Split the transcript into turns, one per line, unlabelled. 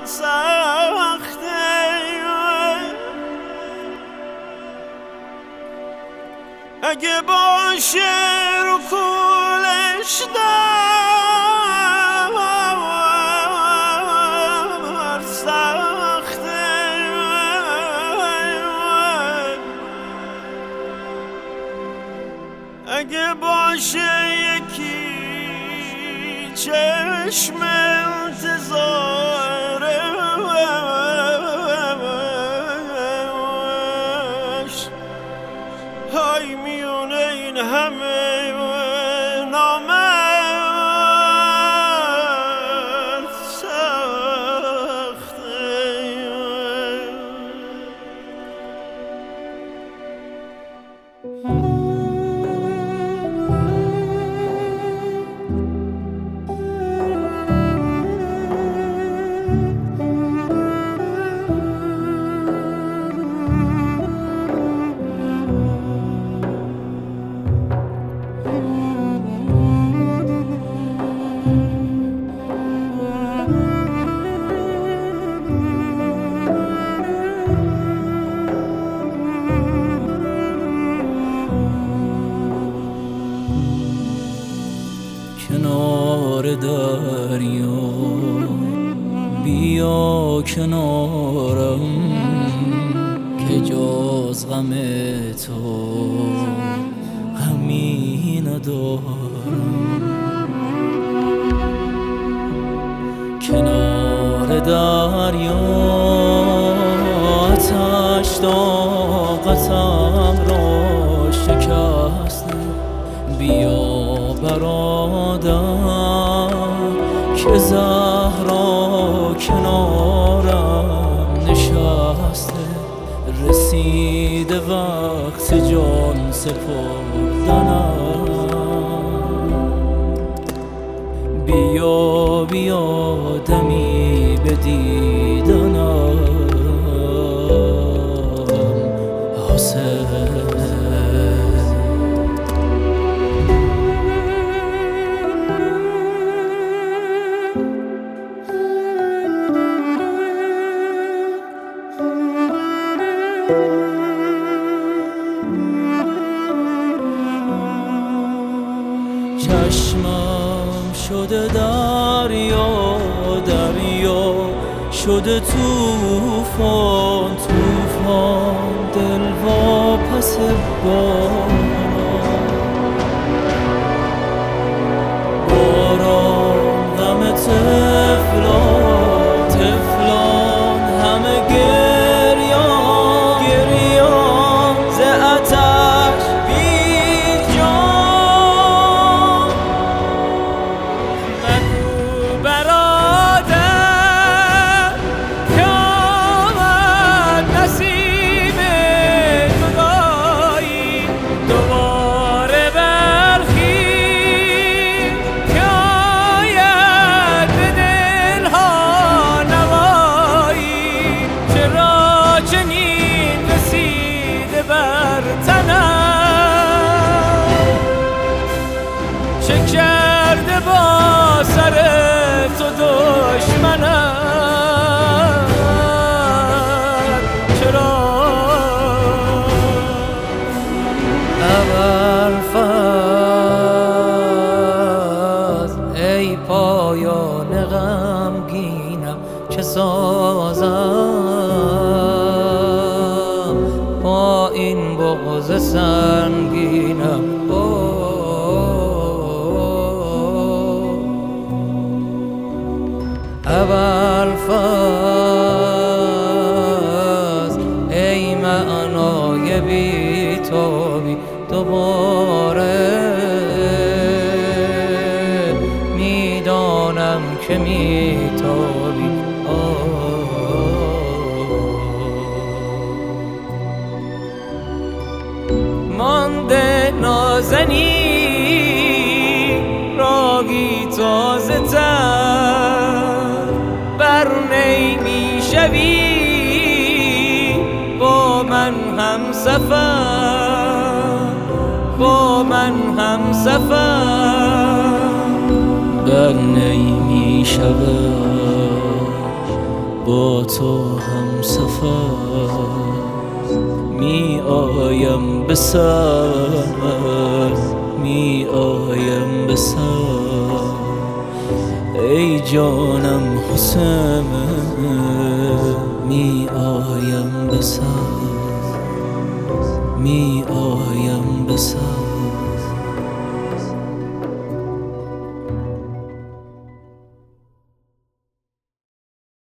سخته اگه باشه رو کولش در سخته اگه باشه یکی چشم انتظارش های میونه این همه نامرد سخته
کنار دریا بیا کنارم که جز غم تو غمی ندارم. کنار دریا آتش طاقتم را شکسته بیا برادر که زهرا کنارم نشسته رسیده وقت جان سپردنم. بیا بیا دمی به دیدنم حسین. چشمم شده دریا دریا شده توفان توفان دل واپس باران غم تفلان تفلان همه گریان گریان ز آتش چه کرده با سر تو دشمنم چرا ابوالفضل ای پایان غمگینم چه سازم با این بغض سنگینم. ابوالفضل ای معنای بی‌تابی دوباره میدانم که میتابی. مانده نازنی راگی تازه تر بر نمی شوی با من هم سفر با من هم سفر. بر نمی شود با تو هم سفر می آیم به سر می آیم به سر ای جانم حسین می آیم به سر می آیم به سر